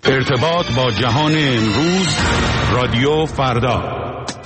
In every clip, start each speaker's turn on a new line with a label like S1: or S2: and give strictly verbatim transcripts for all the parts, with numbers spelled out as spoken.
S1: ارتباط با جهان امروز، رادیو فردا.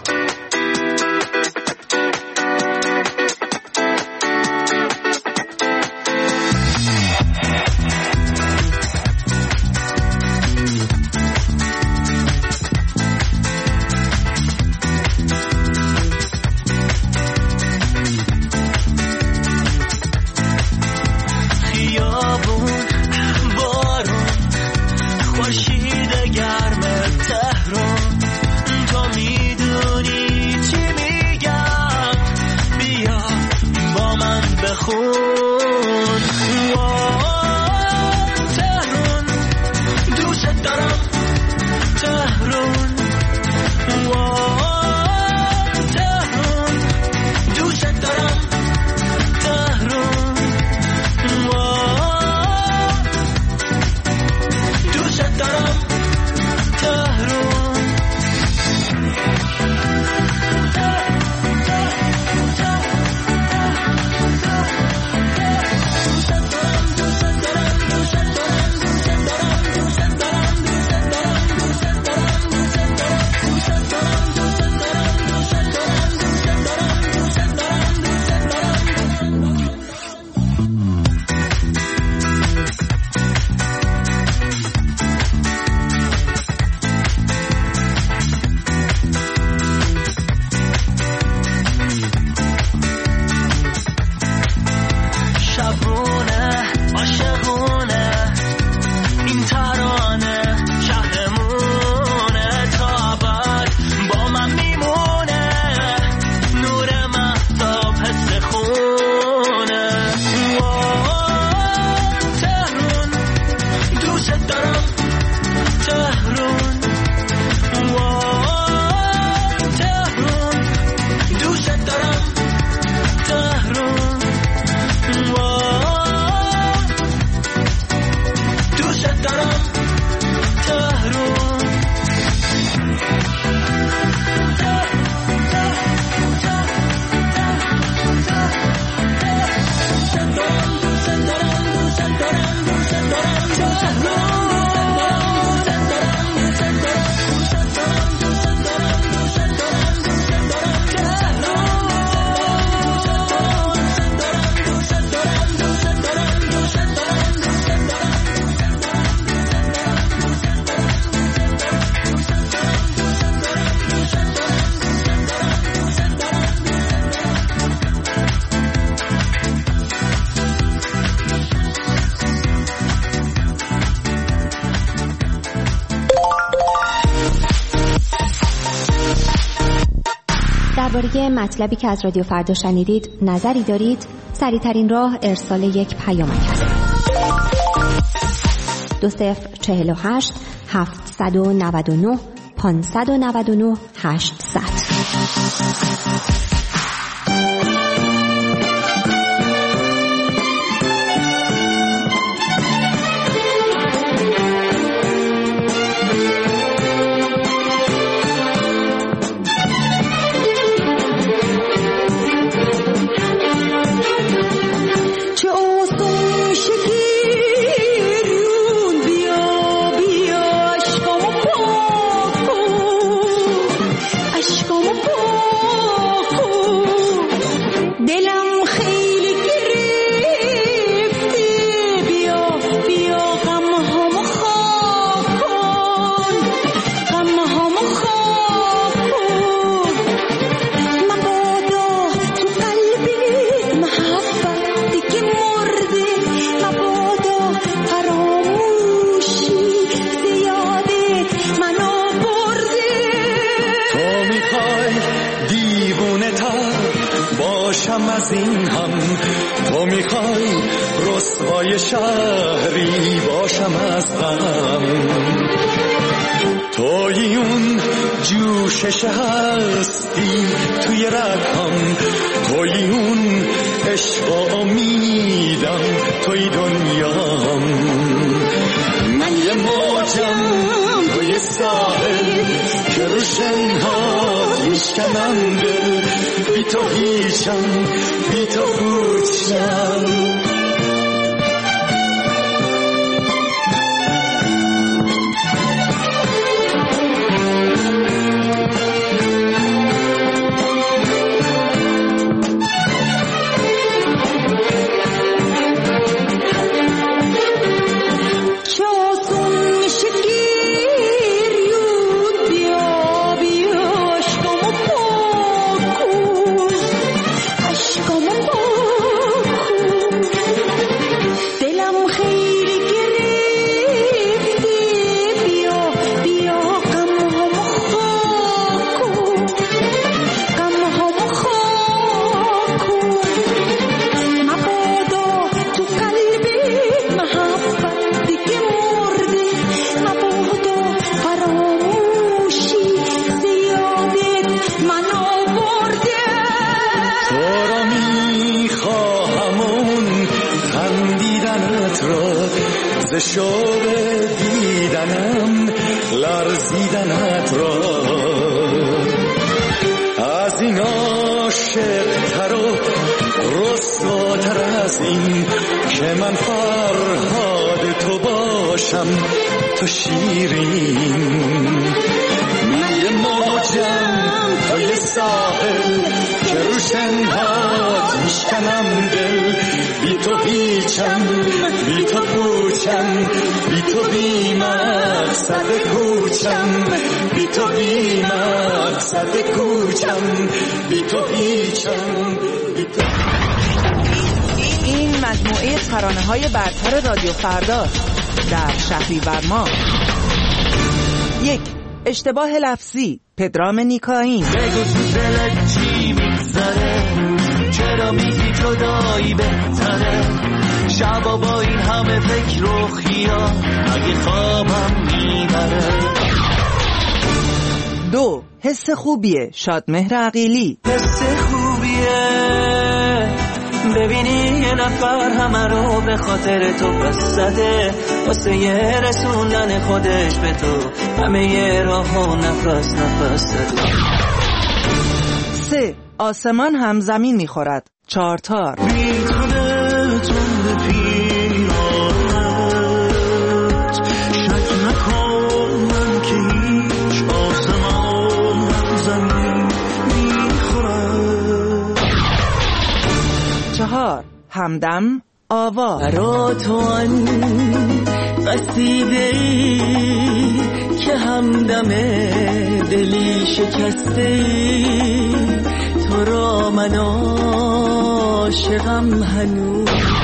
S2: درباره مطلبی که از رادیو فردا شنیدید نظری دارید؟ سریع‌ترین راه ارسال یک پیامک است. دو صفر چهل و هشت هفتصد و نود و نه پانصد و نود و نه هشتصد.
S3: از این هم تو میخوای رسوای شهری باشم از غم، توی اون جوشش هستی توی رگم، توی اون عشق و امیدم، توی دنیام. من یه موجم توی ساحل که رو شنهات میشکنم دل، بی تو هیچم بی تو پوچم. شوق دیدنم لرزیدنت را، از این عاشق تر و رسواتر از این که من فرهاد تو باشم تو شیرین. من یه موجم تو یه ساحل که روش انهاد میشکنم دل، بی تو هیچم بی تو پوچم، بی تو بی مقصد کوچم، بی تو بی مقصد کوچم، بی تو هیچم بی تو.
S4: این مجموعه ترانه‌های برتر رادیو فردا در شهریور ماه. یک، اشتباه لفظی، پدرام نیکاین.
S5: بگو تو دلت چی میگذره، چرا میگی جدایی بهتره، شبا با این همه فکر و خیال اگه خوابم میبره.
S4: دو، حس خوبیه، شادمهر عقیلی.
S5: حس خوبیه ببینی یه نفر همه رو به خاطر تو پس زده، واسه یه رسوندن خودش به تو همه یه راه و نفس نفس زده.
S4: سه، آسمان هم زمین میخورد، چارتار.
S5: بی خودتون به پیرانت شک نکن من که هیچ آسمان هم زمین میخورد.
S4: چهار، همدم آوا.
S5: برا تو آن قصیده ای که همدم دلی شکسته ای، تو را من عاشقم هنوز.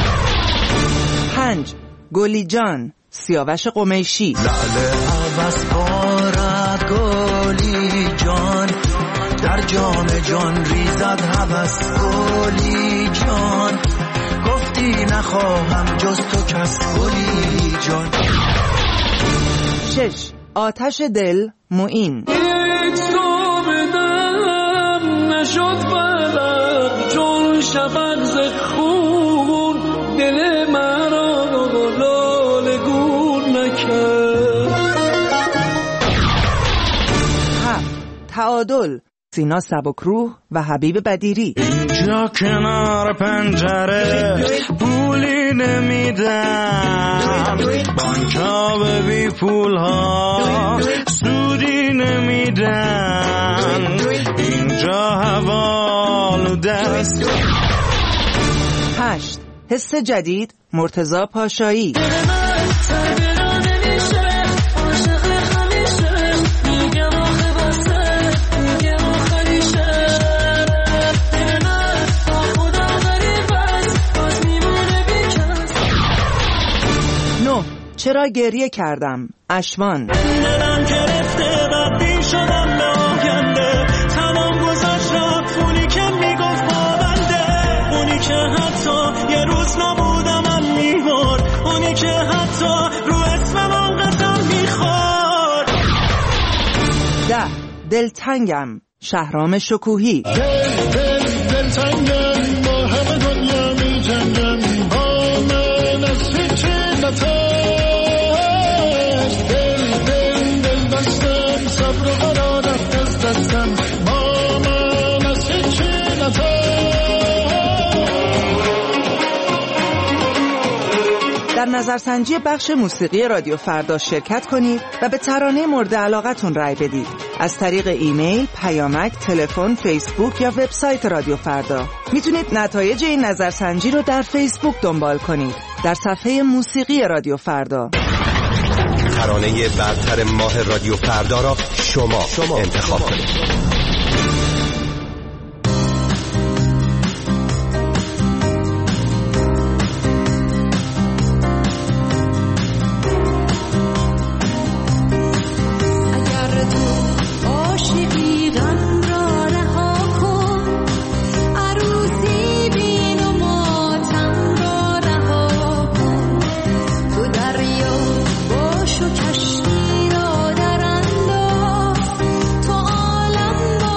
S4: پنج، گلی جان، سیاوش قمیشی.
S5: لاله عوض بارد گلی جان، در جام جان ریزد هوس گلی جان، گفتی نخواهم جز تو کس گلی جان.
S4: شش، آتش دل، معین.
S5: هیچ تو بدم نشد بلد چون شفق ز خون، دل مرا لاله گون نکرد.
S4: هفت، تعادل، سینا سبکروح و حبیب بدیری.
S3: اینجا کنار پنجره پولی نمیدم، بانکا به بی پول ها سودی نمیدن، اینجا حوالو دست.
S4: هشت، حس جدید، مرتضی پاشایی. چرا گریه کردم، اشوان.
S5: دلم گرفته بدی شدم به آینده، تمام گذاشت رفت اونی که میگفت پابنده، اونی که حتی یه روز نبودم میبرد، اونی که حتی رو اسمم قسم میخورد.
S4: ده، دلتنگم، شهرام شکوهی.
S6: دل دل دلتنگم با همه دنیا میجنگم، با من از هیچی نتر
S4: در نظرسنجی بخش موسیقی رادیو فردا شرکت کنید و به ترانه مورد علاقتون رای بدید. از طریق ایمیل، پیامک، تلفن، فیسبوک یا وبسایت رادیو فردا. میتونید نتایج این نظرسنجی رو در فیسبوک دنبال کنید، در صفحه موسیقی رادیو فردا.
S7: ترانه برتر ماه رادیو فردا را شما, شما انتخاب کنید.
S8: کشتی را در انداز، تو عالم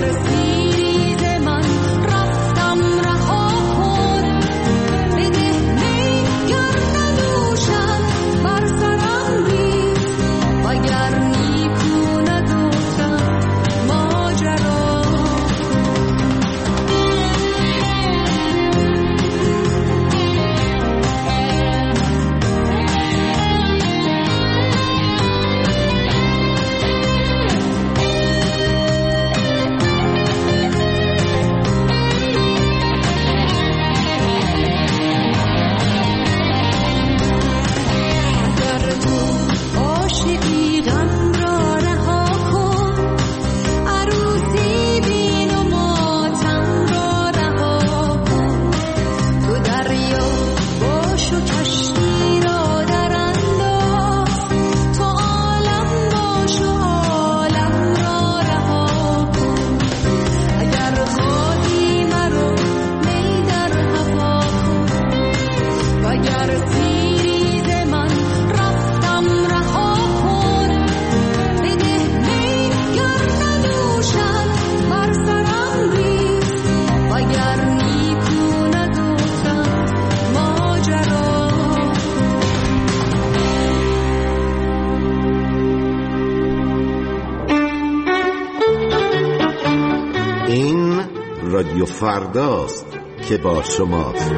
S8: رادیو فرداست که با شماست.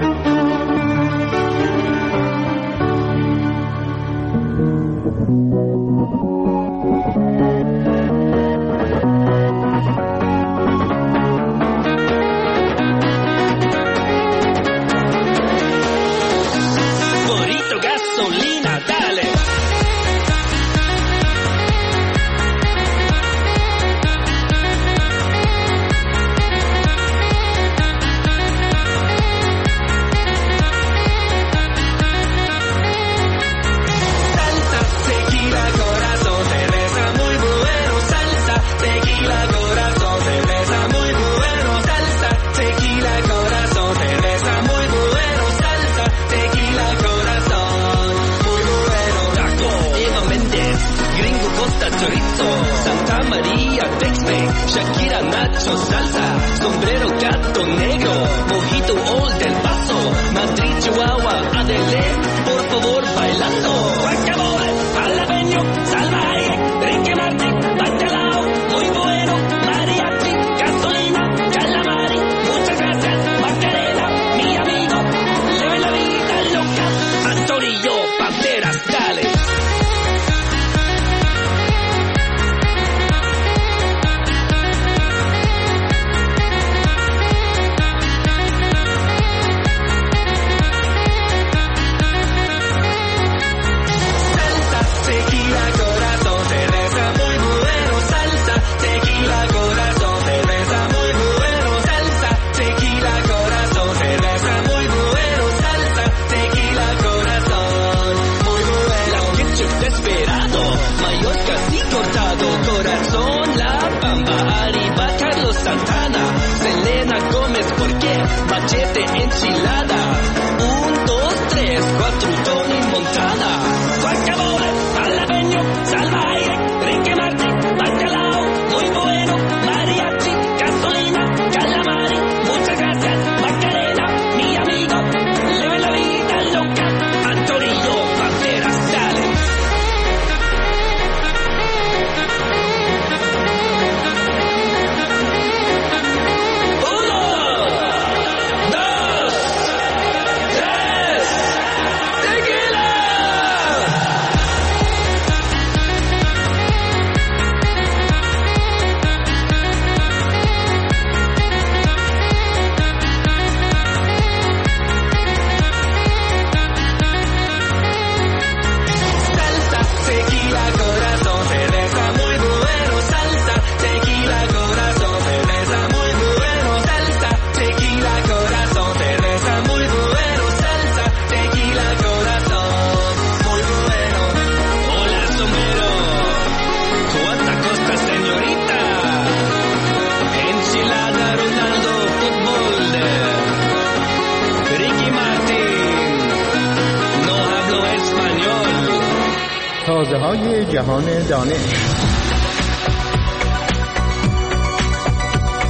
S5: Shakira, Nacho, salsa, sombrero, gato negro, mojito, old del paso, Madrid, Chihuahua, Adele, por favor, bailando. Guacamole, jalapeño, salvaje, Ricky Martin, bacalao, muy bueno, mariachi, gasolina, calamari, muchas gracias, Macarena, mi amigo, leve la vida loca, Antonio, Banderas, dale. Machete, enchilada, un, dos, tres, cuatro, Tony Montana, guacamole, jalapeño, salvaje, Ricky Martin, bacalao, muy bueno, mariachi, gasolina, calamari, muchas gracias, Macarena, mi amigo, leve la vida loca, Antonio, Banderas, dale.
S9: تازه های جهان دانش.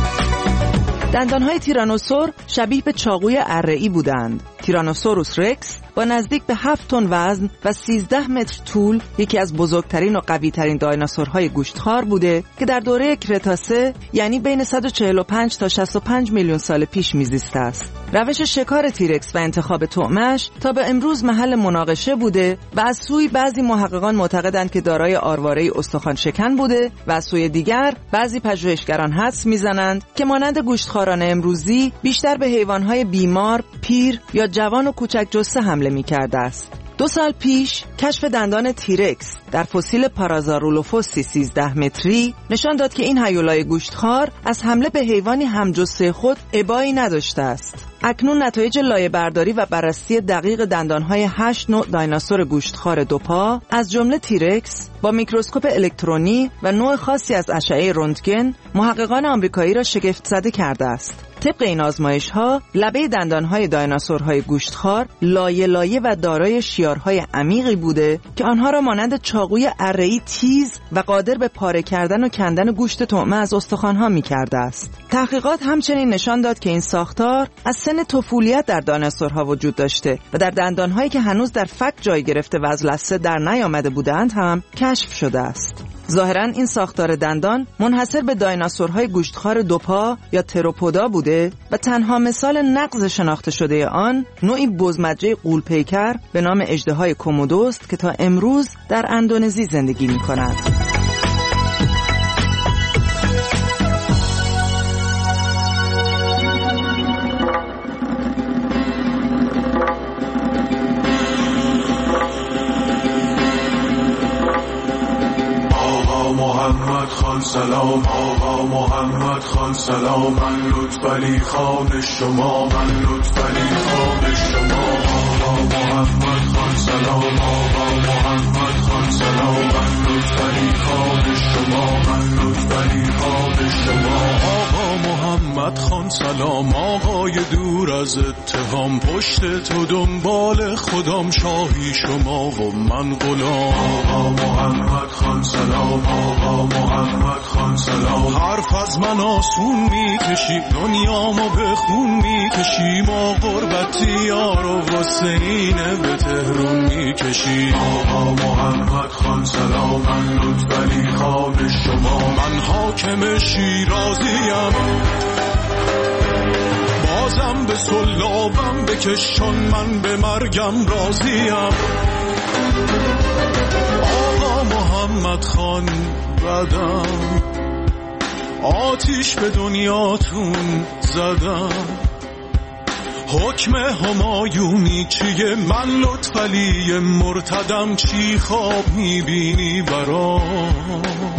S4: دندانهای تیرانوسور شبیه به چاقوی اره‌ای بودند. تیرانوسوروس رکس با نزدیک به هفت تن وزن و سیزده متر طول یکی از بزرگترین و قوی‌ترین دایناسورهای گوشتخوار بوده که در دوره کرتاسه یعنی بین صد و چهل و پنج تا شصت و پنج میلیون سال پیش میزیسته است. روش شکار تیرکس و انتخاب طعمش تا به امروز محل مناقشه بوده و از سوی بعضی محققان معتقدند که دارای آرواره استخوان شکن بوده و از سوی دیگر بعضی پژوهشگران حدس میزنند که مانند گوشتخواران امروزی بیشتر به حیوانهای بیمار، پیر یا جوان و کوچک جثه حمله می‌کرده است. دو سال پیش کشف دندان تیرکس در فسیل پارازارولوفوسی سیزده متری نشان داد که این هیولای گوشتخوار از حمله به حیوانی همجثه خود ابایی نداشته است. اکنون نتایج لایه‌برداری و بررسی دقیق دندانهای هشت نوع دایناسور گوشتخوار دوپا از جمله تیرکس با میکروسکوپ الکترونی و نوع خاصی از اشعه رنتگن محققان آمریکایی را شگفت زده کرده است. طبق این آزمایش‌ها لبه دندانهای دایناسورهای گوشتخوار لایه لایه و دارای شیارهای عمیقی بوده که آنها را مانند چاقوی اره‌ای تیز و قادر به پاره کردن و کندن گوشت طعمه از استخوان‌ها می‌کرده است. تحقیقات همچنین نشان داد که این ساختار از سن طفولیت در دایناسورها وجود داشته و در دندانهایی که هنوز در فک جای گرفته و از لثه در نیامده بودند هم کشف شده است. ظاهراً این ساختار دندان منحصر به دایناسورهای گوشتخوار دوپا یا تروپودا بوده و تنها مثال نقض شناخته شده آن نوعی بزمجه غول‌پیکر به نام اژدهای کومودو است که تا امروز در اندونزی زندگی می‌کند.
S9: محمد خان سلام، آقا محمد خان سلام، من لطفعلی خان شما، من لطفعلی خان شما، آقا محمد خان سلام، آقا محمد خان سلام، من لطفعلی خان شما، من لطفعلی خان شما، آقا محمد خان سلام، آقای دور از اتهام، پشت تو دنبال خودم، شاهی شما و من غلام، آقا محمد خان سلام، آقا محمد خان سلام، حرف از من آسون میکشی، دنیامو به خون میکشی، ما غربتی یار و حسینه به تهرون میکشی، آقا محمد خان سلام، من لطفعلی خان شما، من حاکم شیرازیم، بازم به سلابم بکشون، من به مرگم راضیم، آقا محمد خان بدم، آتیش به دنیاتون زدم، حکم همایونی چیه، من لطفعلی مرتدم، چی خواب میبینی برام،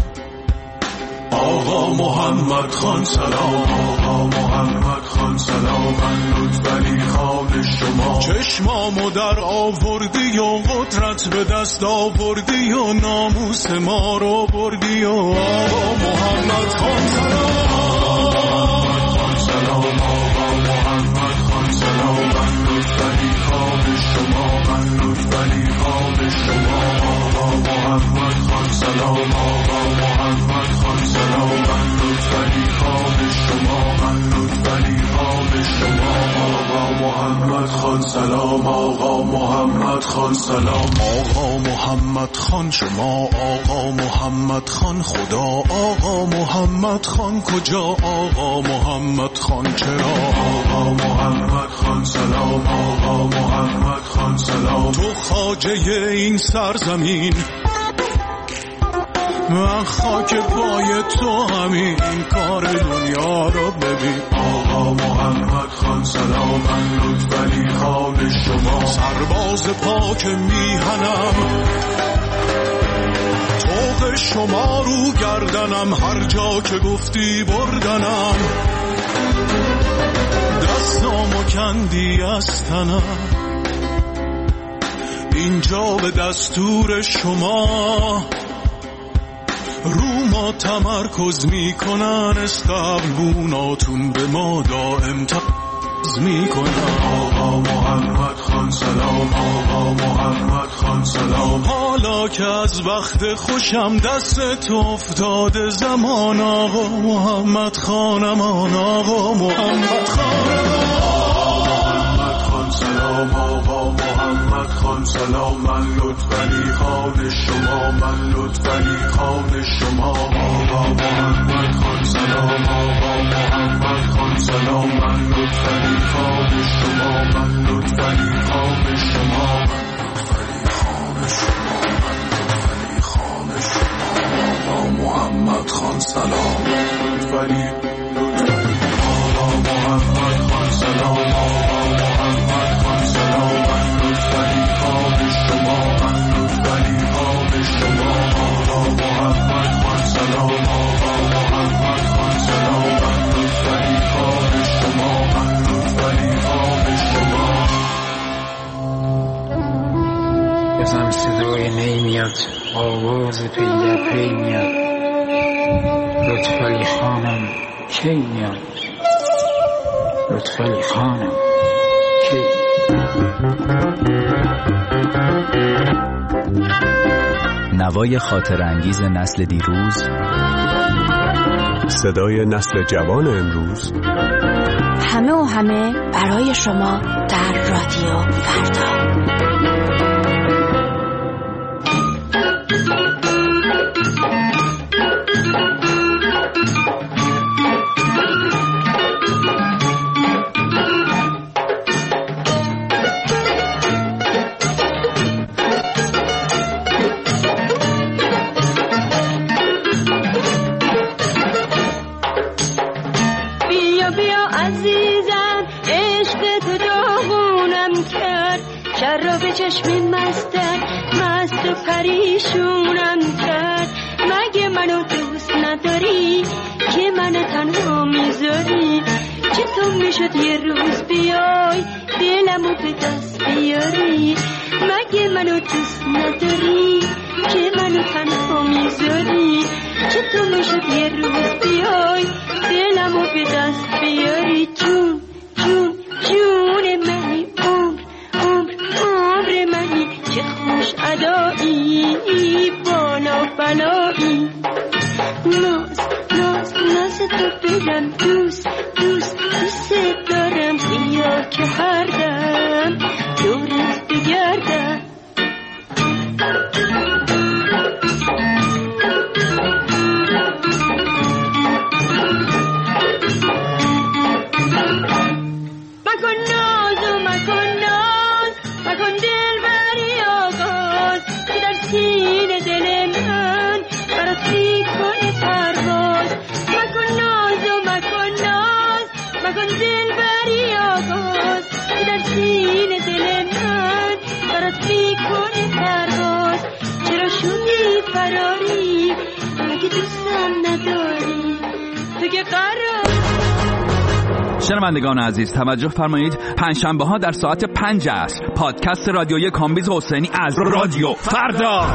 S9: آقا محمد خان سلام، آقا محمد خان سلام، من لطفعلی خان شما، چشمامو در آوردی و قدرت به دست آوردی و ناموس ما رو بردی و آقا محمد خان سلام، آقا محمد خان سلام، آقا محمد خان سلام، من لطفعلی خان شما، من لطفعلی خان شما، آقا محمد خان سلام، آقا محمد خان سلام، من لطفعلی خان شما، من لطفعلی خان شما، آقا محمد خان سلام، آقا محمد خان سلام، آقا محمد خان شما، آقا محمد خان خدا، آقا محمد خان کجا، آقا محمد خان چرا، آقا محمد خان سلام، آقا محمد خان سلام، تو خواجه این سرزمین، من خاک پای تو همین کار دنیا رو ببین، آقا محمد خان سلام، من لطفعلی خان شما، سرباز پاک میهنم، طوق شما رو گردنم، هر جا که گفتی بردنم، دستامو کندی از تنم، اینجا به دستور شما رو ما تمرکز میکنن، استقبوناتون به ما دائم تا آغاز میکنم. آقا محمد خان سلام، آقا محمد خان سلام. حالا که از وقت خوشم دست افتاده زمان، آقا محمد خانمان، آقا محمد خانمان. سلام آقا محمد خان سلام، من لطفعلی خان شما، من لطفعلی خان شما. آقا محمد خان سلام، آقا محمد خان سلام، من لطفعلی خان شما، من لطفعلی خان شما، لطفعلی خان شما، لطفعلی خان شما. آقا محمد خان سلام، لطفعلی لطفعلی. آقا محمد خان سلام، آقا محمد خان سلام، من لطفعلی خان شما، من لطفعلی خان شما. آقا محمد خان سلام، آقا محمد خان سلام، من لطفعلی خان شما، من لطفعلی خان شما.
S10: بزن صدای نی میاد، آواز پی در پی میاد، لطفعلی خانم کی میاد، لطفعلی خانم کی.
S11: نوای خاطر انگیز نسل دیروز،
S12: صدای نسل جوان امروز،
S2: همه و همه برای شما در رادیو فردا.
S13: چشم مستر مست و پریشونم کرد. مگه منو دوست نداری که منو تنها میذاری؟ چطور میشد یه روز بیای دلمو به دست بیاری؟ مگه منو دوست نداری که منو تنها میذاری؟ چطور میشد یه روز بیای دلمو به دست بیاری؟ جون جون جون منی، عمر عمر عمر منی، چه خوش ادایی بالا بلایی. ناز ناز ناز تو بدم دوست دوست دوست دارم، بیا که هر دم دورت بگردم. مکن ناز و مکن ناز، مکن دل بری آغاز، که در سینه دل من برات میکنه پرواز. مکن ناز و مکن ناز، مکن دل بری آغاز، که در سینه دل من برات میکنه پرواز. چرا شدی فراری؟ مگه دوستم نداری؟ تو که قرار.
S14: شنوندگان عزیز توجه فرمایید، پنجشنبه ها در ساعت پنج عصر پادکست رادیویی کامبیز حسینی از رادیو فردا.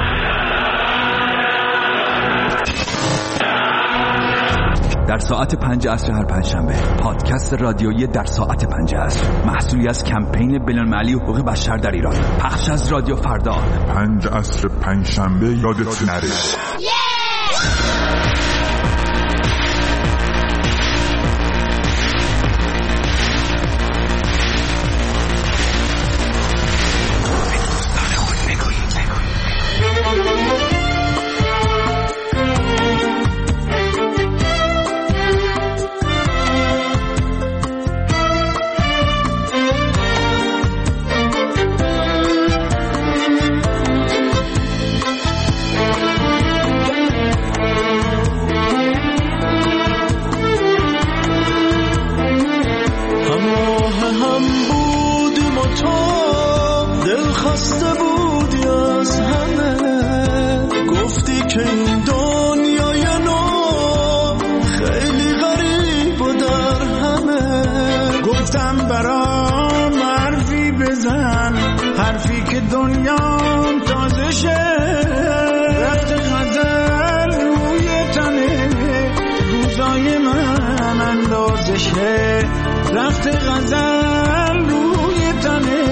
S14: در ساعت پنج عصر هر پنجشنبه پادکست رادیویی در ساعت پنج عصر، محصولی از کمپین بین‌المللی حقوق بشر در ایران، پخش از رادیو فردا.
S15: پنج عصر پنجشنبه یادت نره.
S5: من من اندازشه رفت غزل روی تنه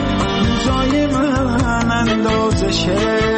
S5: روزای من اندازشه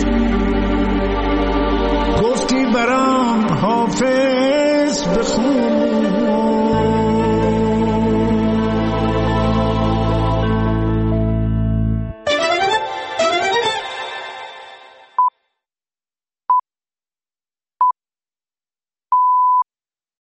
S5: گفتی برام حافظ بخون